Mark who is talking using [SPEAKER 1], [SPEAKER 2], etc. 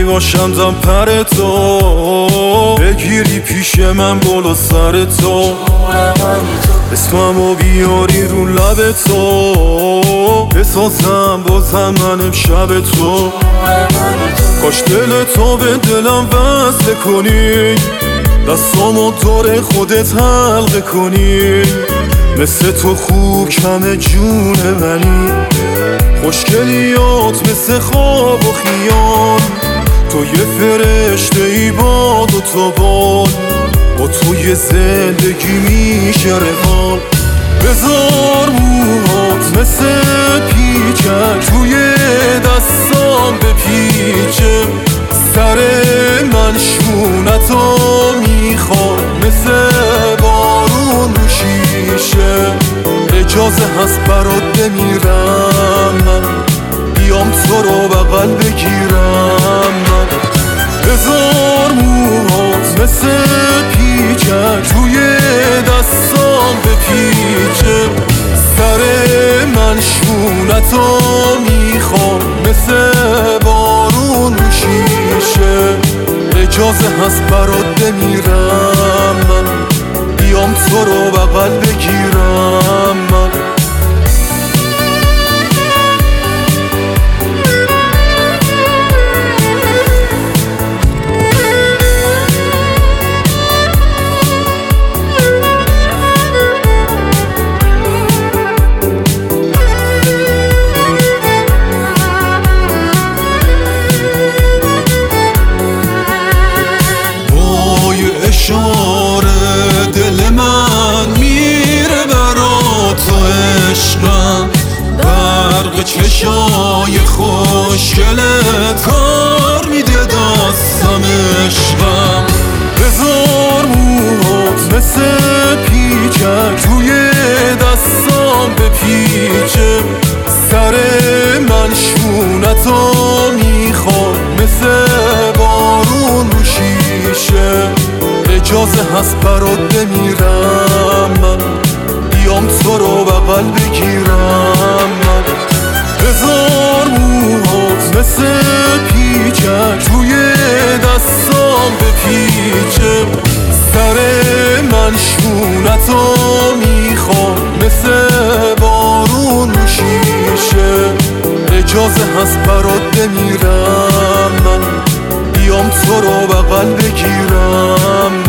[SPEAKER 1] باشم دم پر تو، بگیری پیش من بالا سر تو، اسممو بیاری رو لب تو، بسازم بازم من امشب تو. کاش دل تو به دلم وصل کنی، دستامو دور خودت حلقه کنی، مثل تو خوب کم جون منی، خوشگلیات مثل خواب و خیال، تو یه فرشته ای با دوتا بال، با تو یه زندگی میشه روال. بذار موهات مثل پیچک توی دستام بپیچه، سر من شونتو میخواد مثل بارون رو شیشه، اجازه هست برات بمیرم من، بیام تو رو بغل بگیرم من. بذار موهات مثل پیچک توی دستام بپیچه، سر من شونتو میخوام مثل بارون رو شیشه، اجازه هست برات بمیرم من، بیام تو رو بغل بگیرم من. اشاره دل من میره برا تو عشقم، برق چشای خوشگلت کار میده دستم عشقم. بذار موهات مثل پیچک توی دستام بپیچه، سر من شونتو میخواد مثل بارون رو شیشه، اجازه هست برات بمیرم من، بیام تو رو بغل بگیرم من. بذار موهات مثل پیچک توی دستام بپیچه، سر من شونتو میخواد مثل بارون رو شیشه، اجازه هست برات بمیرم من، بیام تو رو بغل بگیرم.